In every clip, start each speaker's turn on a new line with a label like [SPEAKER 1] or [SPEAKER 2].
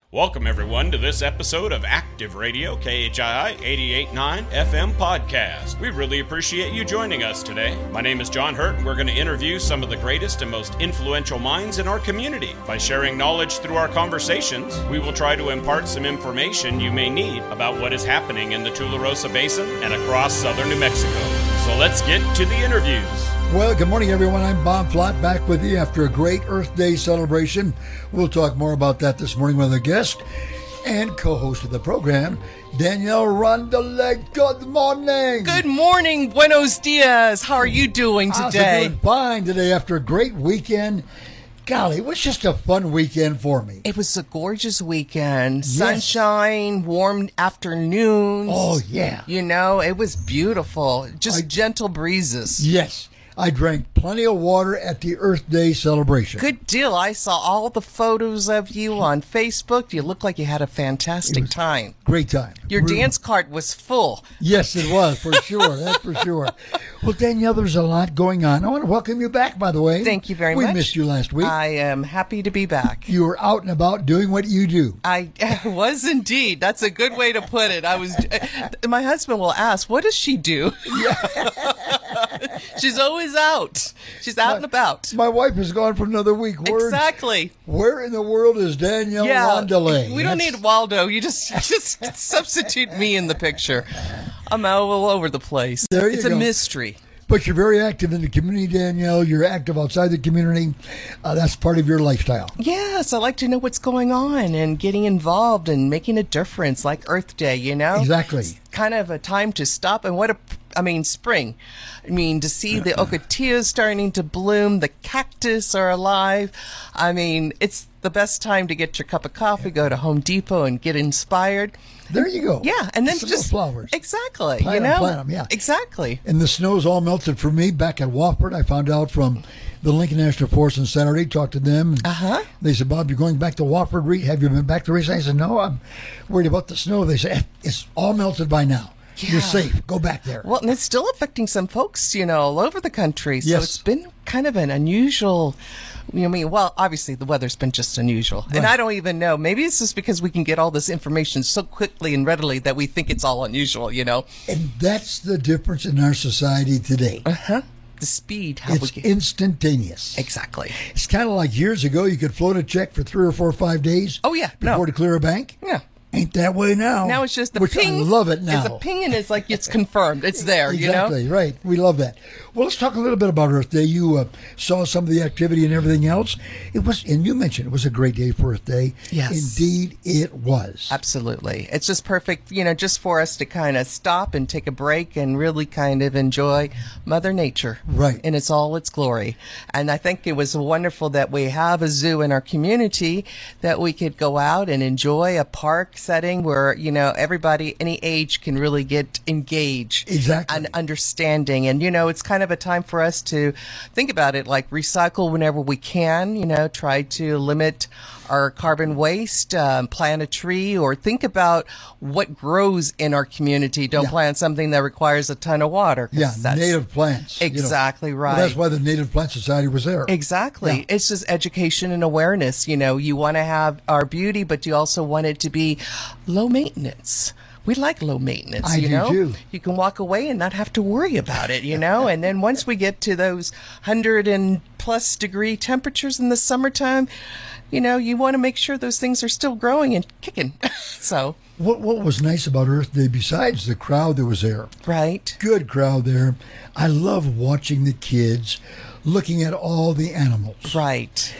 [SPEAKER 1] Welcome, everyone, to this episode of Active Radio, KHII 88.9 FM podcast. We really appreciate you joining us today. My name is John Hurt, and we're going to interview some of the greatest and most influential minds in our community. By sharing knowledge through our conversations, we will try to impart some information you may need about what is happening in the Tularosa Basin and across southern New Mexico. So let's get to the interviews.
[SPEAKER 2] Well, good morning, everyone. I'm Bob Flott, back with you after a great Earth Day celebration. We'll talk more about that this morning with a guest and co-host of the program, Danielle Rondelet. Good morning.
[SPEAKER 3] Good morning. Buenos dias. How are you doing today?
[SPEAKER 2] I'm doing fine today after a great weekend. Golly, it was just a fun weekend for me.
[SPEAKER 3] It was a gorgeous weekend.
[SPEAKER 2] Yes.
[SPEAKER 3] Sunshine, warm afternoons.
[SPEAKER 2] Oh, yeah.
[SPEAKER 3] You know, it was beautiful. Just gentle breezes.
[SPEAKER 2] Yes. I drank plenty of water at the Earth Day celebration.
[SPEAKER 3] Good deal. I saw all the photos of you on Facebook. You look like you had a fantastic time.
[SPEAKER 2] Great time.
[SPEAKER 3] Your dance cart was full.
[SPEAKER 2] Yes, it was, for sure. That's for sure. Well, Danielle, there's a lot going on. I want to welcome you back, by the way.
[SPEAKER 3] Thank you very much.
[SPEAKER 2] We missed you last week.
[SPEAKER 3] I am happy to be back.
[SPEAKER 2] You were out and about doing what you do.
[SPEAKER 3] I was indeed. That's a good way to put it. My husband will ask, what does she do? She's always out. She's out and about.
[SPEAKER 2] My wife has gone for another week.
[SPEAKER 3] Exactly.
[SPEAKER 2] Where in the world is Danielle Rondelet?
[SPEAKER 3] We don't need Waldo. You just substitute me in the picture. I'm all over the place.
[SPEAKER 2] There you
[SPEAKER 3] it's
[SPEAKER 2] go.
[SPEAKER 3] a mystery.
[SPEAKER 2] But you're very active in the community, Danielle. You're active outside the community. That's part of your lifestyle.
[SPEAKER 3] Yes, I like to know what's going on and getting involved and making a difference, like Earth Day, you know?
[SPEAKER 2] Exactly.
[SPEAKER 3] It's kind of a time to stop. And spring. To see the ocotillos starting to bloom, the cactus are alive. It's the best time to get your cup of coffee, go to Home Depot and get inspired.
[SPEAKER 2] There you go.
[SPEAKER 3] Yeah, and then
[SPEAKER 2] some
[SPEAKER 3] just
[SPEAKER 2] flowers.
[SPEAKER 3] Exactly.
[SPEAKER 2] Plant them, yeah.
[SPEAKER 3] Exactly.
[SPEAKER 2] And the snow's all melted for me back at Wofford. I found out from the Lincoln National Forest on Saturday, talked to them. And they said, Bob, you're going back to Wofford. Have you been back to recently? I said, no, I'm worried about the snow. They said, it's all melted by now. Yeah. You're safe. Go back there.
[SPEAKER 3] Well, and it's still affecting some folks, all over the country. So
[SPEAKER 2] yes.
[SPEAKER 3] It's been kind of an unusual, obviously the weather's been just unusual.
[SPEAKER 2] Right.
[SPEAKER 3] And I don't even know. Maybe it's just because we can get all this information so quickly and readily that we think it's all unusual,
[SPEAKER 2] And that's the difference in our society today.
[SPEAKER 3] The speed.
[SPEAKER 2] It's instantaneous.
[SPEAKER 3] Exactly.
[SPEAKER 2] It's kind of like years ago, you could float a check for 3 or 4 or 5 days.
[SPEAKER 3] Oh, yeah.
[SPEAKER 2] Before to clear a bank.
[SPEAKER 3] Yeah.
[SPEAKER 2] Ain't that way now.
[SPEAKER 3] Now it's just the
[SPEAKER 2] which
[SPEAKER 3] ping.
[SPEAKER 2] I love it now.
[SPEAKER 3] It's a ping and it's like it's confirmed. It's there,
[SPEAKER 2] Exactly, right. We love that. Well, let's talk a little bit about Earth Day. You saw some of the activity and everything else. And you mentioned it was a great day for Earth Day.
[SPEAKER 3] Yes.
[SPEAKER 2] Indeed, it was.
[SPEAKER 3] Absolutely. It's just perfect, just for us to kind of stop and take a break and really kind of enjoy Mother Nature.
[SPEAKER 2] Right.
[SPEAKER 3] In all its glory. And I think it was wonderful that we have a zoo in our community that we could go out and enjoy a park setting where, everybody, any age can really get engaged.
[SPEAKER 2] Exactly.
[SPEAKER 3] And understanding. And, it's kind of a time for us to think about it, like recycle whenever we can, try to limit our carbon waste, plant a tree, or think about what grows in our community. Don't plant something that requires a ton of water.
[SPEAKER 2] Yeah, native plants.
[SPEAKER 3] Exactly right.
[SPEAKER 2] Well, that's why the Native Plant Society was there.
[SPEAKER 3] Exactly. Yeah. It's just education and awareness. You want to have our beauty, but you also want it to be low maintenance. We like low maintenance,
[SPEAKER 2] I do too.
[SPEAKER 3] You can walk away and not have to worry about it, And then once we get to those 100+ degree temperatures in the summertime, you want to make sure those things are still growing and kicking. So
[SPEAKER 2] what was nice about Earth Day, besides the crowd that was there?
[SPEAKER 3] Right.
[SPEAKER 2] Good crowd there. I love watching the kids looking at all the animals.
[SPEAKER 3] Right.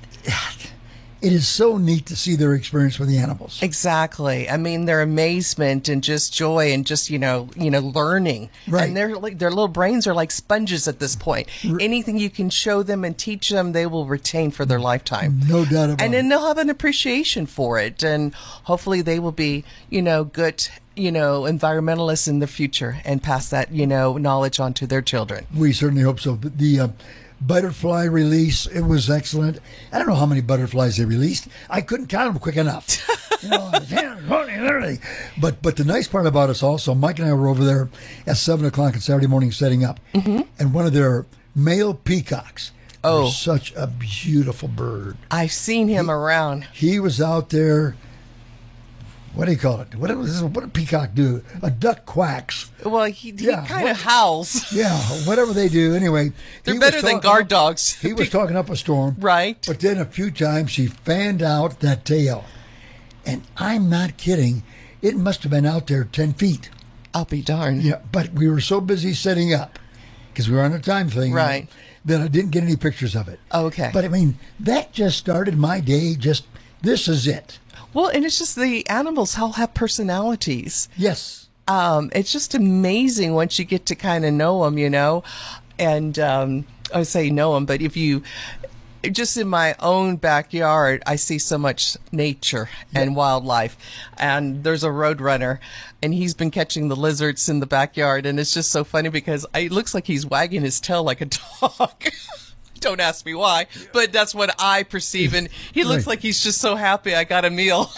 [SPEAKER 2] It is so neat to see their experience with the animals.
[SPEAKER 3] Exactly. Their amazement and just joy and just, learning.
[SPEAKER 2] Right.
[SPEAKER 3] And their little brains are like sponges at this point. Anything you can show them and teach them, they will retain for their lifetime.
[SPEAKER 2] No doubt about it.
[SPEAKER 3] And then they'll have an appreciation for it. And hopefully they will be, good, environmentalists in the future and pass that, knowledge on to their children.
[SPEAKER 2] We certainly hope so. The butterfly release, it was excellent. I don't know how many butterflies they released. I couldn't count them quick enough. But the nice part about us also, Mike and I were over there at 7 o'clock on Saturday morning setting up. And one of their male peacocks
[SPEAKER 3] Oh,
[SPEAKER 2] such a beautiful bird.
[SPEAKER 3] I've seen him around.
[SPEAKER 2] He was out there what do you call it? What did a peacock do? A duck quacks.
[SPEAKER 3] Well, he kind of howls.
[SPEAKER 2] Yeah, whatever they do. Anyway,
[SPEAKER 3] they're better than guard dogs.
[SPEAKER 2] He was talking up a storm.
[SPEAKER 3] Right.
[SPEAKER 2] But then a few times he fanned out that tail. And I'm not kidding. It must have been out there 10 feet.
[SPEAKER 3] I'll be darned.
[SPEAKER 2] Yeah, but we were so busy setting up, because we were on a time thing.
[SPEAKER 3] Right.
[SPEAKER 2] That I didn't get any pictures of it.
[SPEAKER 3] Okay.
[SPEAKER 2] But I mean, that just started my day. This is it.
[SPEAKER 3] Well, and it's just the animals all have personalities.
[SPEAKER 2] Yes.
[SPEAKER 3] It's just amazing once you get to kind of know them, And I say know them, but if you just in my own backyard, I see so much nature and wildlife. And there's a roadrunner, and he's been catching the lizards in the backyard. And it's just so funny because it looks like he's wagging his tail like a dog. Don't ask me why, but that's what I perceive. And he looks like he's just so happy I got a meal.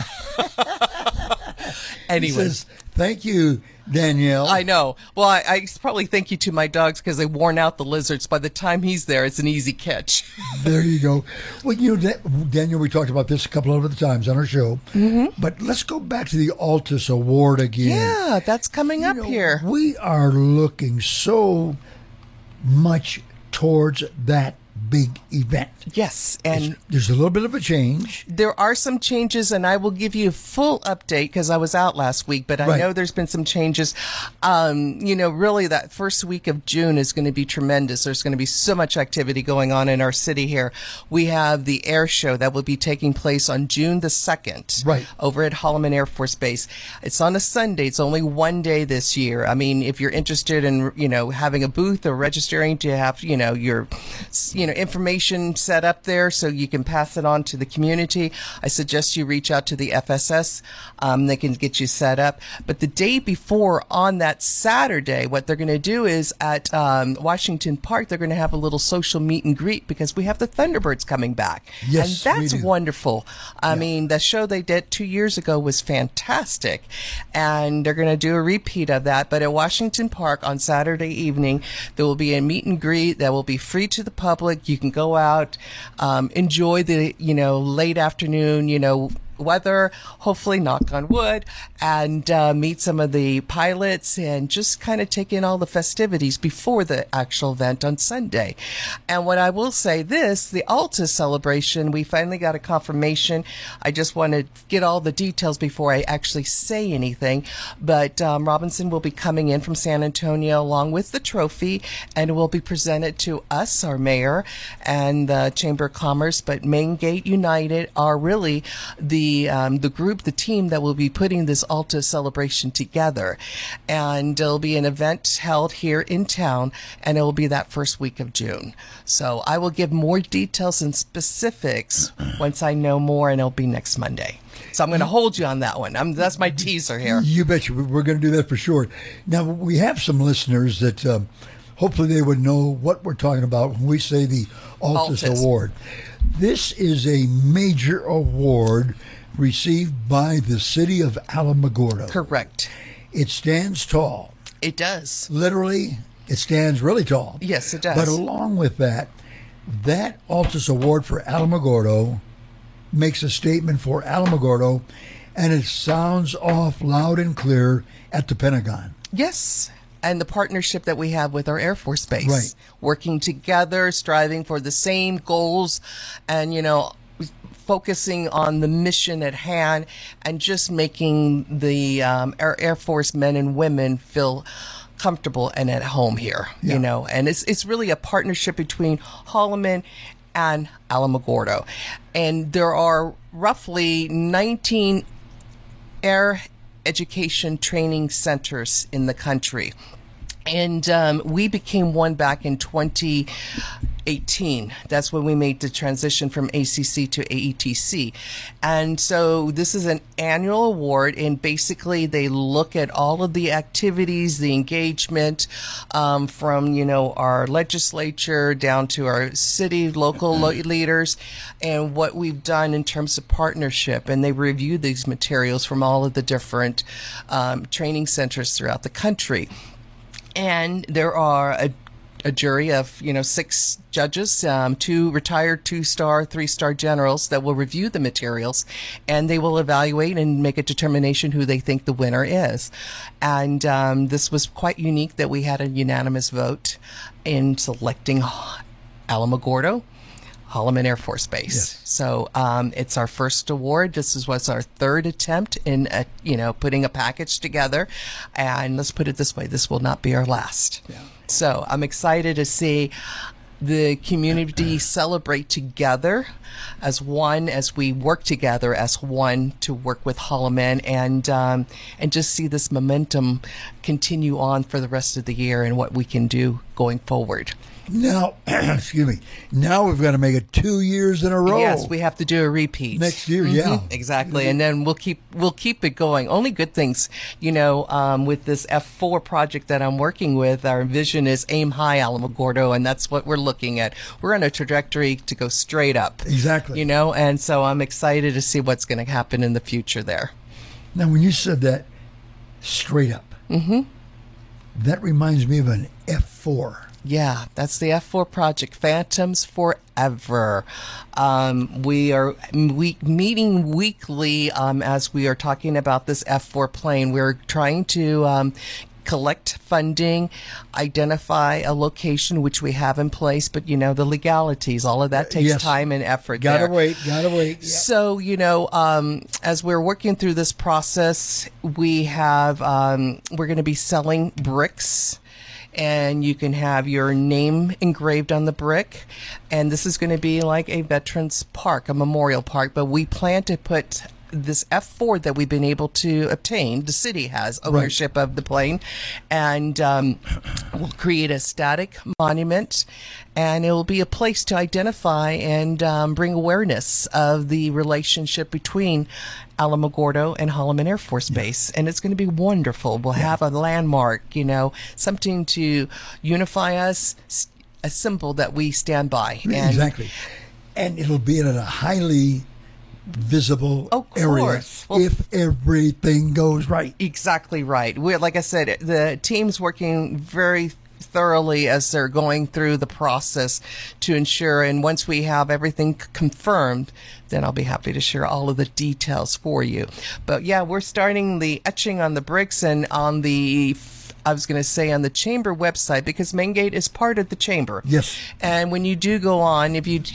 [SPEAKER 3] Anyway.
[SPEAKER 2] He says, thank you, Danielle.
[SPEAKER 3] I know. Well, I probably thank you to my dogs because they worn out the lizards. By the time he's there, it's an easy catch.
[SPEAKER 2] There you go. Well, Danielle, we talked about this a couple of other times on our show. Mm-hmm. But let's go back to the Altus Award again.
[SPEAKER 3] Yeah, that's coming up here.
[SPEAKER 2] We are looking so much towards that big event.
[SPEAKER 3] Yes, and
[SPEAKER 2] there's a little bit of a change.
[SPEAKER 3] There are some changes, and I will give you a full update because I was out last week, but I know there's been some changes. Really that first week of June is going to be tremendous. There's going to be so much activity going on in our city here. We have the air show that will be taking place on June the 2nd over at Holloman Air Force Base. It's on a Sunday. It's only one day this year. I mean, if you're interested in, having a booth or registering to have, your, information set up there so you can pass it on to the community, I suggest you reach out to the FSS. They can get you set up. But the day before, on that Saturday, what they're going to do is at Washington Park, they're going to have a little social meet and greet because we have the Thunderbirds coming back.
[SPEAKER 2] Yes,
[SPEAKER 3] and that's wonderful. I mean, the show they did 2 years ago was fantastic. And they're going to do a repeat of that. But at Washington Park on Saturday evening, there will be a meet and greet that will be free to the public. You can go out, enjoy the, late afternoon, weather, hopefully, knock on wood, and meet some of the pilots and just kind of take in all the festivities before the actual event on Sunday. And what I will say the Altus celebration, we finally got a confirmation. I just want to get all the details before I actually say anything. But Robinson will be coming in from San Antonio along with the trophy, and it will be presented to us, our mayor, and the Chamber of Commerce. But Main Gate United are really the group, the team that will be putting this Altus celebration together. And it'll be an event held here in town, and it will be that first week of June. So I will give more details and specifics once I know more, and it'll be next Monday. So I'm going to hold you on that one. That's my teaser here.
[SPEAKER 2] You betcha. We're going to do that for sure. Now, we have some listeners that hopefully they would know what we're talking about when we say the Altus Award. This is a major award received by the city of Alamogordo.
[SPEAKER 3] Correct.
[SPEAKER 2] It stands tall.
[SPEAKER 3] It does.
[SPEAKER 2] Literally, it stands really tall.
[SPEAKER 3] Yes, it does.
[SPEAKER 2] But along with that Altus Award for Alamogordo makes a statement for Alamogordo, and it sounds off loud and clear at the Pentagon.
[SPEAKER 3] Yes. And the partnership that we have with our Air Force Base.
[SPEAKER 2] Right. Working
[SPEAKER 3] together, striving for the same goals, and, focusing on the mission at hand, and just making the our Air Force men and women feel comfortable and at home here, and it's really a partnership between Holloman and Alamogordo. And there are roughly 19 air education training centers in the country. And we became one back in 2018. That's when we made the transition from ACC to AETC. And so this is an annual award, and basically they look at all of the activities, the engagement from, our legislature down to our city, local leaders, and what we've done in terms of partnership. And they review these materials from all of the different training centers throughout the country. And there are a jury of 6 judges, 2 retired 2-star, 3-star generals that will review the materials, and they will evaluate and make a determination who they think the winner is. And this was quite unique that we had a unanimous vote in selecting Alamogordo Holloman Air Force Base.
[SPEAKER 2] Yes.
[SPEAKER 3] So it's our first award. This was our 3rd attempt in putting a package together, and let's put it this way: this will not be our last.
[SPEAKER 2] Yeah.
[SPEAKER 3] So I'm excited to see the community celebrate together as one, as we work together as one to work with Holloman, and just see this momentum continue on for the rest of the year and what we can do going forward.
[SPEAKER 2] Now, excuse me. Now we've got to make it 2 years in a row.
[SPEAKER 3] Yes, we have to do a repeat
[SPEAKER 2] next year. Yeah,
[SPEAKER 3] exactly, and then we'll keep it going. Only good things, with this F4 project that I'm working with. Our vision is aim high, Alamogordo, and that's what we're looking at. We're on a trajectory to go straight up.
[SPEAKER 2] Exactly.
[SPEAKER 3] And so I'm excited to see what's going to happen in the future there.
[SPEAKER 2] Now, when you said that, straight up, that reminds me of an F4.
[SPEAKER 3] Yeah, that's the F4 project, Phantoms Forever. We are meeting weekly as we are talking about this F4 plane. We're trying to collect funding, identify a location, which we have in place, but the legalities, all of that takes time and effort.
[SPEAKER 2] Gotta wait. Yeah.
[SPEAKER 3] So, as we're working through this process, we have, we're going to be selling bricks, and you can have your name engraved on the brick. And this is going to be like a veterans park, a memorial park, but we plan to put this F4 that we've been able to obtain. The city has ownership of the plane, and we'll create a static monument, and it will be a place to identify and bring awareness of the relationship between Alamogordo and Holloman Air Force Base. And it's going to be wonderful. We'll have a landmark, something to unify us, a symbol that we stand by.
[SPEAKER 2] Exactly. And it'll be at a highly visible area if everything goes right.
[SPEAKER 3] Exactly right. We're, like I said, the team's working very thoroughly as they're going through the process to ensure, and once we have everything confirmed, then I'll be happy to share all of the details for you. But yeah, we're starting the etching on the bricks and on the on the chamber website, because Main Gate is part of the chamber.
[SPEAKER 2] Yes.
[SPEAKER 3] And when you do go on, if you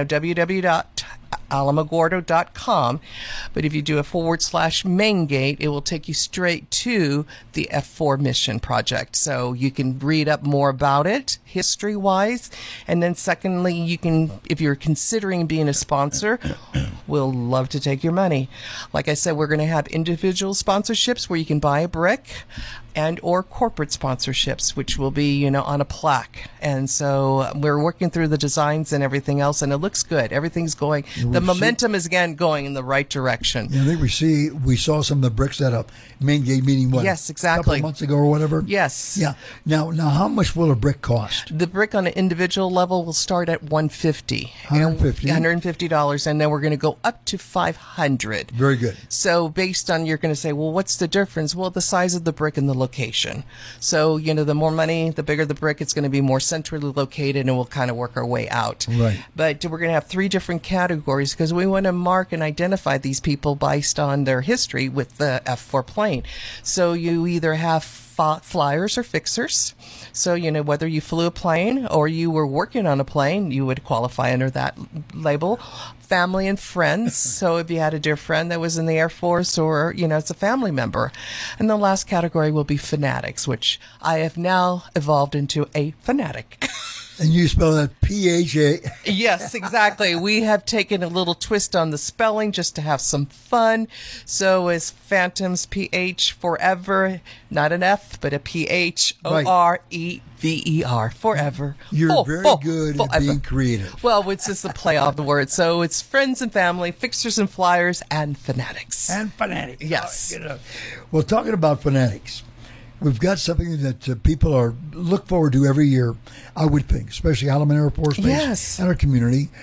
[SPEAKER 3] www.alamogordo.com, but if you do a /Main Gate, it will take you straight to the F4 mission project. So you can read up more about it history-wise. And then secondly, you can, if you're considering being a sponsor, we'll love to take your money. Like I said, we're going to have individual sponsorships where you can buy a brick, and or corporate sponsorships, which will be, on a plaque. And so we're working through the designs and everything else, and it looks good. Everything's going. The momentum is again going in the right direction.
[SPEAKER 2] Yeah, I think we saw some of the bricks at a Main Gate meeting.
[SPEAKER 3] Yes, exactly.
[SPEAKER 2] A couple of months ago or whatever.
[SPEAKER 3] Yes.
[SPEAKER 2] Yeah. Now, how much will a brick cost?
[SPEAKER 3] The brick on an individual level will start at $150.
[SPEAKER 2] $150,
[SPEAKER 3] and then we're going to go up to $500.
[SPEAKER 2] Very good.
[SPEAKER 3] So based on, you're going to say, well, what's the difference? Well, the size of the brick and the location. So, the more money, the bigger the brick, it's going to be more centrally located, and we'll kind of work our way out.
[SPEAKER 2] Right.
[SPEAKER 3] But we're going to have 3 different categories because we want to mark and identify these people based on their history with the F4 plane. So you either have flyers or fixers. So, whether you flew a plane or you were working on a plane, you would qualify under that label. Family and friends. So if you had a dear friend that was in the Air Force, or, it's a family member. And the last category will be fanatics, which I have now evolved into a fanatic.
[SPEAKER 2] And you spell that P-H-A.
[SPEAKER 3] Yes, exactly. We have taken a little twist on the spelling just to have some fun. So it's Phantoms, P-H, Forever, not an F, but a P-H-O-R-E-V-E-R, Forever.
[SPEAKER 2] You're very good at being creative.
[SPEAKER 3] Well, it's just a play off the word. So it's friends and family, fixers and flyers, and fanatics.
[SPEAKER 2] And fanatics.
[SPEAKER 3] Yes.
[SPEAKER 2] Well, talking about fanatics, we've got something that people look forward to every year, I would think, especially Holloman Air Force Base and our community.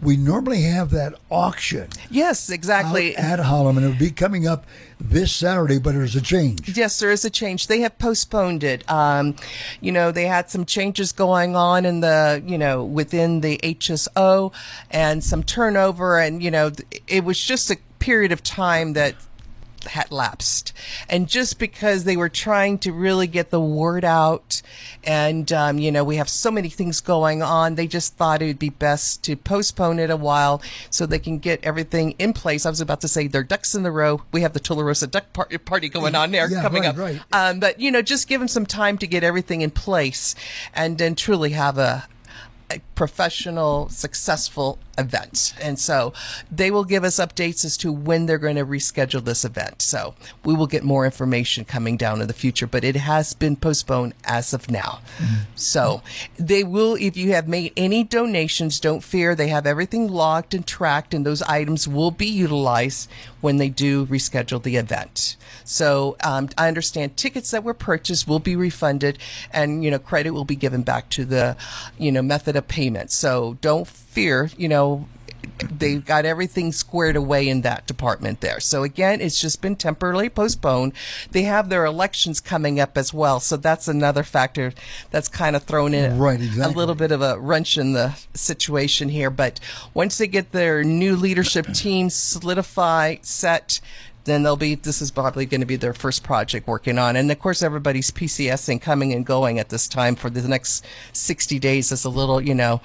[SPEAKER 2] we normally have that auction.
[SPEAKER 3] Yes, exactly.
[SPEAKER 2] Out at Holloman. It would be coming up this Saturday, but there's a change.
[SPEAKER 3] Yes, there is a change. They have postponed it. They had some changes going on in within the HSO and some turnover, and, it was just a period of time that had lapsed. And just because they were trying to really get the word out and, we have so many things going on, they just thought it would be best to postpone it a while so they can get everything in place. I was about to say their ducks in the row. We have the Tularosa Duck Party going on there coming up.
[SPEAKER 2] Right.
[SPEAKER 3] But, just give them some time to get everything in place and then truly have a professional, successful event. And so they will give us updates as to when they're going to reschedule this event. So we will get more information coming down in the future, but it has been postponed as of now. Mm-hmm. So they will, if you have made any donations, don't fear. They have everything logged and tracked, and those items will be utilized when they do reschedule the event. So I understand tickets that were purchased will be refunded, and credit will be given back to the method of payment. So don't fear. They've got everything squared away in that department there. So again, it's just been temporarily postponed. They have their elections coming up as well, so that's another factor that's kind of thrown in a little bit of a wrench in the situation here. But once they get their new leadership team solidified, set, then this is probably going to be their first project working on. And of course, everybody's PCSing coming and going at this time for the next 60 days is a little,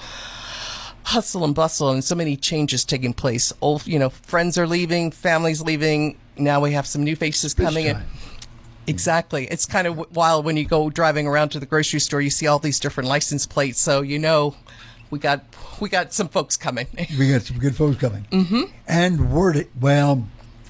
[SPEAKER 3] hustle and bustle and so many changes taking place. Old, friends are leaving, families leaving. Now we have some new faces coming in. Exactly. It's kind of wild when you go driving around to the grocery store, you see all these different license plates. So, we got some folks coming.
[SPEAKER 2] We got some good folks coming.
[SPEAKER 3] Mm-hmm.
[SPEAKER 2] And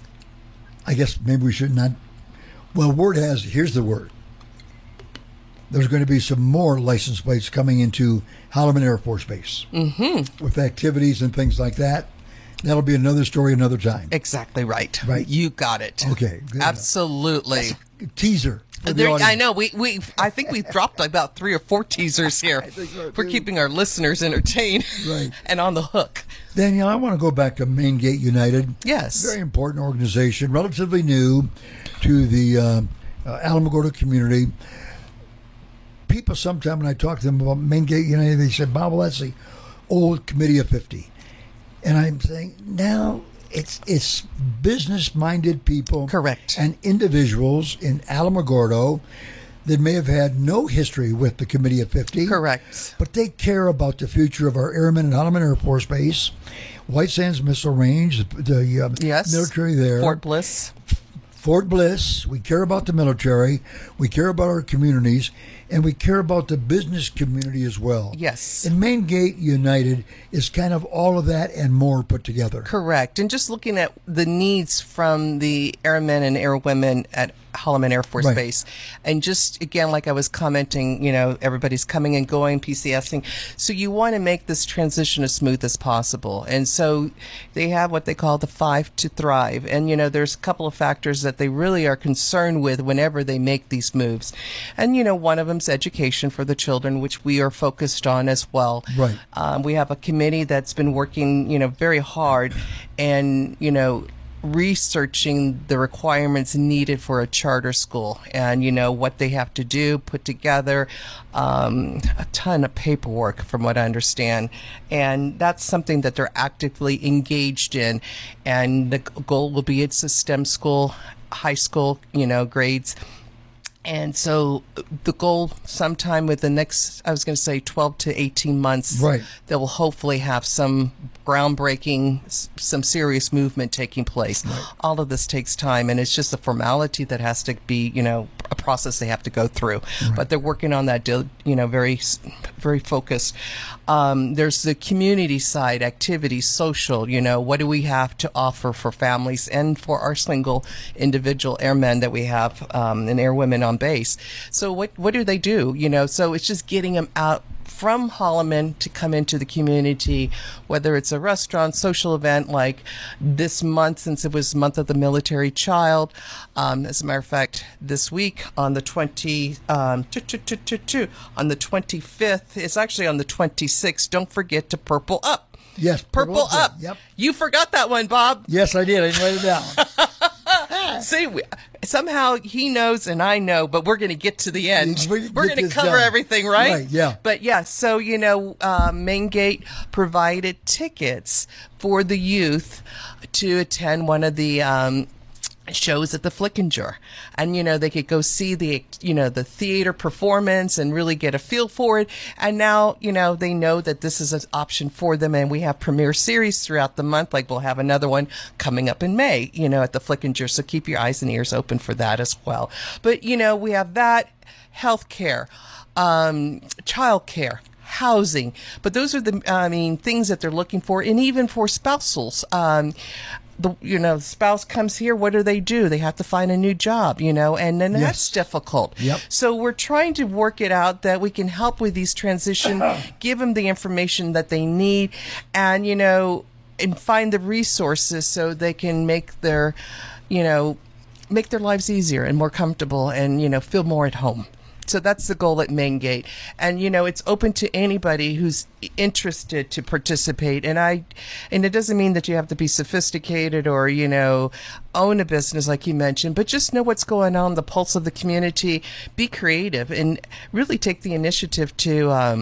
[SPEAKER 2] I guess maybe we should not. Well, here's the word. There's going to be some more license plates coming into Holloman Air Force Base with activities and things like that. That'll be another story another time.
[SPEAKER 3] Exactly right.
[SPEAKER 2] Right.
[SPEAKER 3] You got it.
[SPEAKER 2] Okay. Good
[SPEAKER 3] Absolutely.
[SPEAKER 2] Teaser.
[SPEAKER 3] I know. I think we've dropped about 3 or 4 teasers here. We're keeping our listeners entertained and on the hook.
[SPEAKER 2] Danielle, I want to go back to Main Gate United.
[SPEAKER 3] Yes.
[SPEAKER 2] Very important organization, relatively new to the Alamogordo community. People sometimes, when I talk to them about Main Gate United, they say, Bob, well, that's the old Committee of 50. And I'm saying, now it's business-minded people.
[SPEAKER 3] Correct.
[SPEAKER 2] And individuals in Alamogordo that may have had no history with the Committee of 50.
[SPEAKER 3] Correct.
[SPEAKER 2] But they care about the future of our airmen at Holloman Air Force Base, White Sands Missile Range, the military there. Fort Bliss. We care about the military. We care about our communities. And we care about the business community as well.
[SPEAKER 3] Yes.
[SPEAKER 2] And Main Gate United is kind of all of that and more put together.
[SPEAKER 3] Correct. And just looking at the needs from the airmen and airwomen at Holloman Air Force Base. And just, again, like I was commenting, everybody's coming and going, PCSing. So you want to make this transition as smooth as possible. And so they have what they call the 5 to Thrive. And, there's a couple of factors that they really are concerned with whenever they make these moves. And, one of them is education for the children, which we are focused on as well.
[SPEAKER 2] Right.
[SPEAKER 3] We have a committee that's been working, very hard and, researching the requirements needed for a charter school and what they have to do, put together a ton of paperwork from what I understand, and that's something that they're actively engaged in. And the goal will be it's a STEM school, high school grades. And so the goal sometime with the next, 12 to 18 months, they will hopefully have some groundbreaking, some serious movement taking place. Right. All of this takes time, and it's just a formality that has to be, a process they have to go through. Right. But they're working on that, very, very focused. There's the community side, activities, social, what do we have to offer for families and for our single individual airmen that we have, and airwomen on base. So what do they do? So it's just getting them out from Holloman to come into the community, whether it's a restaurant, social event like this month, since it was Month of the Military Child. As a matter of fact, this week on the 25th, it's actually on the 26th. Don't forget to purple up.
[SPEAKER 2] Yes,
[SPEAKER 3] Purple Up.
[SPEAKER 2] Yep.
[SPEAKER 3] You forgot that one, Bob.
[SPEAKER 2] Yes, I did. I didn't write it down.
[SPEAKER 3] See, somehow he knows and I know, but we're going to get to the end. We're going to cover everything, right?
[SPEAKER 2] Right, yeah.
[SPEAKER 3] But yeah, so, Main Gate provided tickets for the youth to attend one of the shows at the Flickinger, and they could go see the theater performance and really get a feel for it. And now they know that this is an option for them, and we have premiere series throughout the month. Like we'll have another one coming up in May at the Flickinger, so keep your eyes and ears open for that as well. But we have that, healthcare, childcare, housing, but those are the things that they're looking for. And even for spousals, the spouse comes here, what do? They have to find a new job, and then that's difficult.
[SPEAKER 2] Yep.
[SPEAKER 3] So we're trying to work it out that we can help with these transition, give them the information that they need, and, and find the resources so they can make their lives easier and more comfortable and, feel more at home. So that's the goal at Main Gate. And, it's open to anybody who's interested to participate. And it doesn't mean that you have to be sophisticated or, own a business like you mentioned, but just know what's going on, the pulse of the community, be creative, and really take the initiative to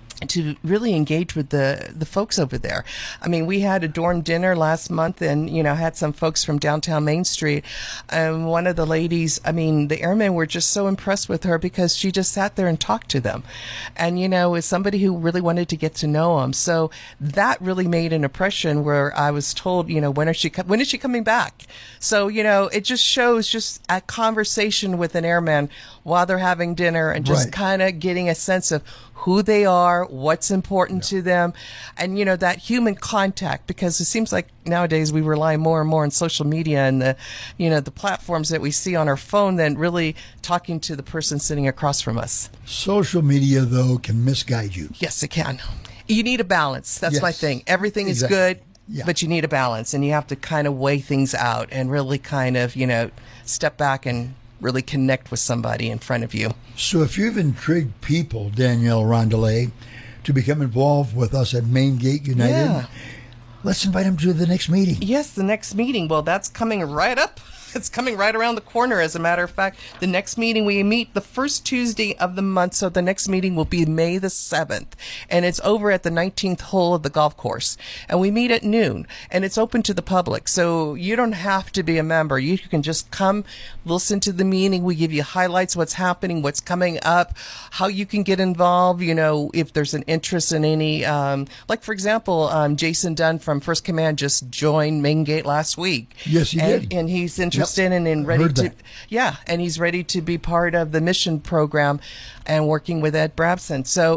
[SPEAKER 3] really engage with the folks over there. We had a dorm dinner last month and, had some folks from downtown Main Street. And one of the ladies, the airmen were just so impressed with her because she just sat there and talked to them. And, as somebody who really wanted to get to know them. So that really made an impression where I was told, when is she coming back? So, it just shows just a conversation with an airman while they're having dinner and just kind of getting a sense of who they are, what's important to them, and, that human contact, because it seems like nowadays we rely more and more on social media and the platforms that we see on our phone than really talking to the person sitting across from us.
[SPEAKER 2] Social media, though, can misguide you.
[SPEAKER 3] Yes, it can. You need a balance. That's my thing. Everything is good, but you need a balance, and you have to kind of weigh things out and really kind of, step back and really connect with somebody in front of you.
[SPEAKER 2] So if you've intrigued people, Danielle Rondelet, to become involved with us at Main Gate United, let's invite them to the next meeting.
[SPEAKER 3] Yes, the next meeting. Well, that's coming right up. It's coming right around the corner, as a matter of fact. The next meeting, we meet the first Tuesday of the month, so the next meeting will be May the 7th. And it's over at the 19th hole of the golf course. And we meet at noon, and it's open to the public. So you don't have to be a member. You can just come, listen to the meeting. We give you highlights, what's happening, what's coming up, how you can get involved, if there's an interest in any, like, for example, Jason Dunn from First Command just joined Main Gate last week.
[SPEAKER 2] Yes, he did.
[SPEAKER 3] And he's interested and ready to, and he's ready to be part of the mission program and working with Ed Brabson. So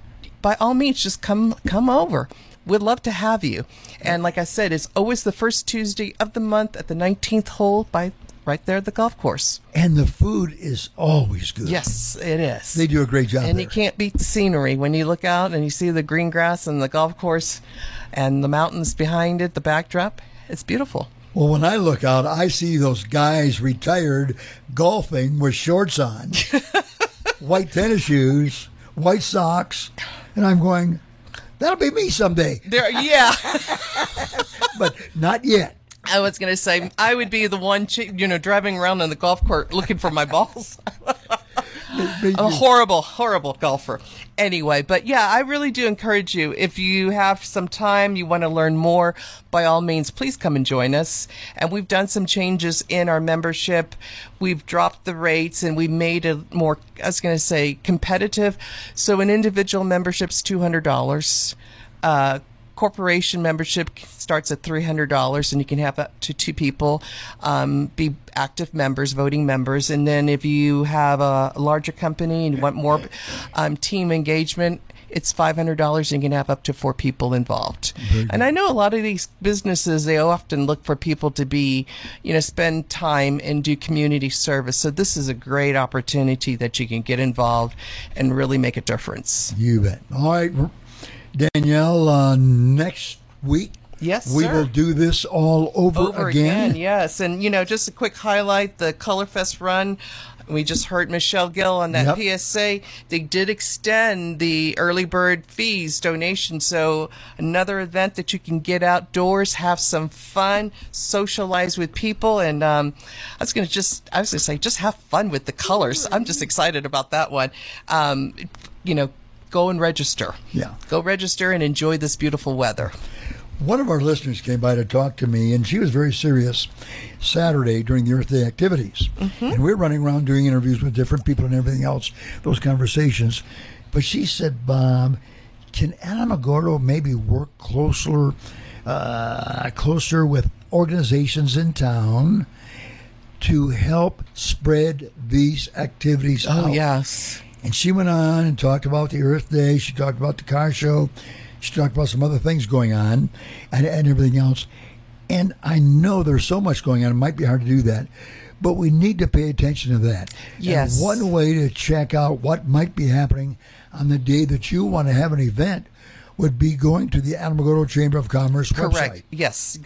[SPEAKER 3] by all means, just come over. We'd love to have you. And like I said, it's always the first Tuesday of the month at the 19th hole right there at the golf course.
[SPEAKER 2] And the food is always good.
[SPEAKER 3] Yes, it is.
[SPEAKER 2] They do a great job
[SPEAKER 3] And
[SPEAKER 2] there.
[SPEAKER 3] you can't beat the scenery. When you look out and you see the green grass and the golf course and the mountains behind it, the backdrop, it's beautiful.
[SPEAKER 2] Well, when I look out, I see those guys retired golfing with shorts on, white tennis shoes, white socks, and I'm going, that'll be me someday. But not yet.
[SPEAKER 3] I was going to say, I would be the one, driving around in the golf cart looking for my balls. A horrible golfer. Anyway, but yeah, I really do encourage you. If you have some time, you want to learn more, by all means, please come and join us. And we've done some changes in our membership. We've dropped the rates and we made it more, I was going to say, competitive. So an individual membership's $200. Corporation membership starts at $300, and you can have up to 2 people be active members, voting members. And then if you have a larger company and you want more team engagement, it's $500, and you can have up to 4 people involved. And I know a lot of these businesses, they often look for people to be, spend time and do community service. So this is a great opportunity that you can get involved and really make a difference.
[SPEAKER 2] You bet. All right, Danielle, next week
[SPEAKER 3] Yes,
[SPEAKER 2] we
[SPEAKER 3] sir.
[SPEAKER 2] will do this all over again.
[SPEAKER 3] Yes. And, just a quick highlight, the Colorfest run. We just heard Michelle Gill on that PSA. They did extend the early bird fees donation. So another event that you can get outdoors, have some fun, socialize with people. And I was going to say, just have fun with the colors. I'm just excited about that one. Go and register.
[SPEAKER 2] Yeah.
[SPEAKER 3] Go register and enjoy this beautiful weather.
[SPEAKER 2] One of our listeners came by to talk to me, and she was very serious Saturday during the Earth Day activities. Mm-hmm. And we're running around doing interviews with different people and everything else, those conversations. But she said, Bob, can Alamogordo maybe work closer with organizations in town to help spread these activities out?
[SPEAKER 3] Oh, yes.
[SPEAKER 2] And she went on and talked about the Earth Day. She talked about the car show. She talked about some other things going on and everything else. And I know there's so much going on. It might be hard to do that. But we need to pay attention to that.
[SPEAKER 3] Yes.
[SPEAKER 2] And one way to check out what might be happening on the day that you want to have an event would be going to the Alamogordo Chamber of Commerce website.
[SPEAKER 3] Correct. Yes.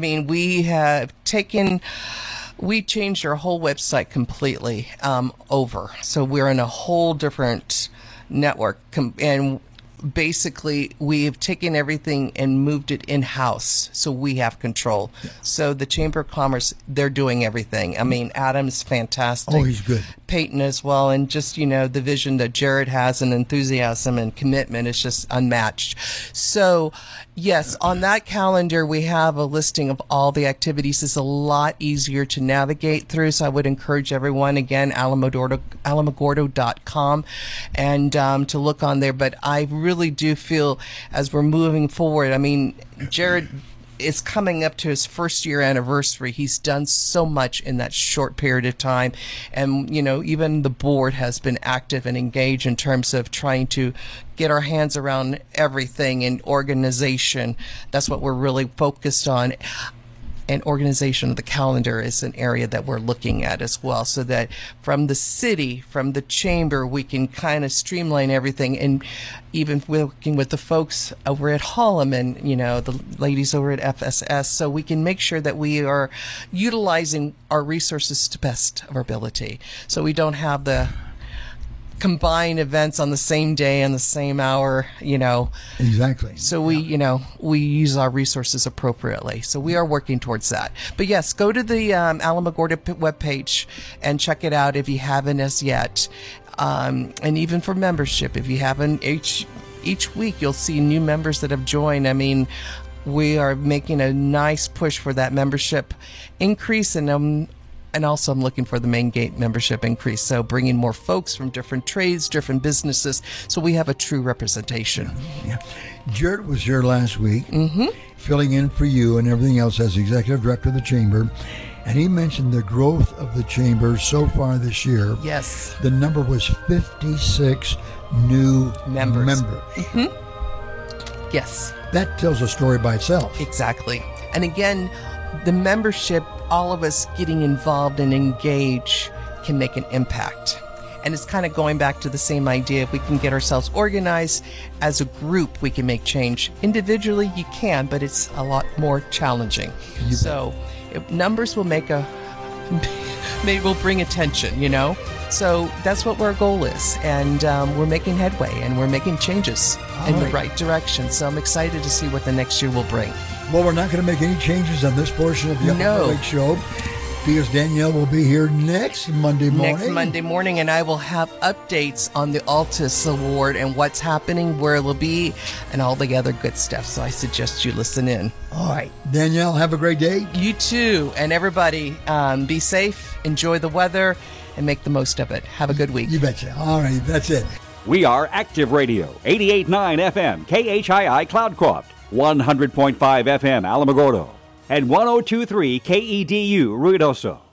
[SPEAKER 3] We changed our whole website completely over. So we're in a whole different network. And basically, we have taken everything and moved it in-house, so we have control. Yeah. So the Chamber of Commerce, they're doing everything. I mean, Adam's fantastic.
[SPEAKER 2] Oh, he's good.
[SPEAKER 3] Peyton as well, and just, the vision that Jared has and enthusiasm and commitment is just unmatched. So, yes, on that calendar, we have a listing of all the activities. It's a lot easier to navigate through, so I would encourage everyone, again, alamogordo.com, and to look on there. But I really do feel, as we're moving forward, I mean, Jared is coming up to his first year anniversary. He's done so much in that short period of time. And, even the board has been active and engaged in terms of trying to get our hands around everything in organization. That's what we're really focused on. And organization of the calendar is an area that we're looking at as well, so that from the city, from the chamber, we can kind of streamline everything. And even working with the folks over at Holloman, the ladies over at FSS, so we can make sure that we are utilizing our resources to best of our ability. So we don't have the combine events on the same day and the same hour,
[SPEAKER 2] Exactly.
[SPEAKER 3] So we use our resources appropriately. So we are working towards that. But yes, go to the Alamogordo webpage and check it out if you haven't as yet. And even for membership, if you haven't, each week you'll see new members that have joined. I mean, we are making a nice push for that membership increase, and also I'm looking for the main gate membership increase. So bringing more folks from different trades, different businesses, so we have a true representation.
[SPEAKER 2] Yeah. Jared was here last week, filling in for you and everything else as executive director of the chamber. And he mentioned the growth of the chamber so far this year.
[SPEAKER 3] Yes.
[SPEAKER 2] The number was 56 new members.
[SPEAKER 3] Yes.
[SPEAKER 2] That tells a story by itself.
[SPEAKER 3] Exactly. And again, the membership, all of us getting involved and engaged, can make an impact. And it's kind of going back to the same idea. If we can get ourselves organized as a group, we can make change. Individually, you can, but it's a lot more challenging. So numbers will will bring attention, So that's what our goal is. And we're making headway, and we're making changes in the right direction. So I'm excited to see what the next year will bring.
[SPEAKER 2] Well, we're not going to make any changes on this portion of the Upper Lake Show, because Danielle will be here next Monday morning.
[SPEAKER 3] And I will have updates on the Altus Award and what's happening, where it'll be, and all the other good stuff. So I suggest you listen in.
[SPEAKER 2] All right. Danielle, have a great day.
[SPEAKER 3] You too. And everybody, be safe, enjoy the weather, and make the most of it. Have a good week.
[SPEAKER 2] You betcha. All right. That's it.
[SPEAKER 4] We are Active Radio, 88.9 FM, KHII Cloudcroft, 100.5 FM Alamogordo, and 102.3 KEDU Ruidoso.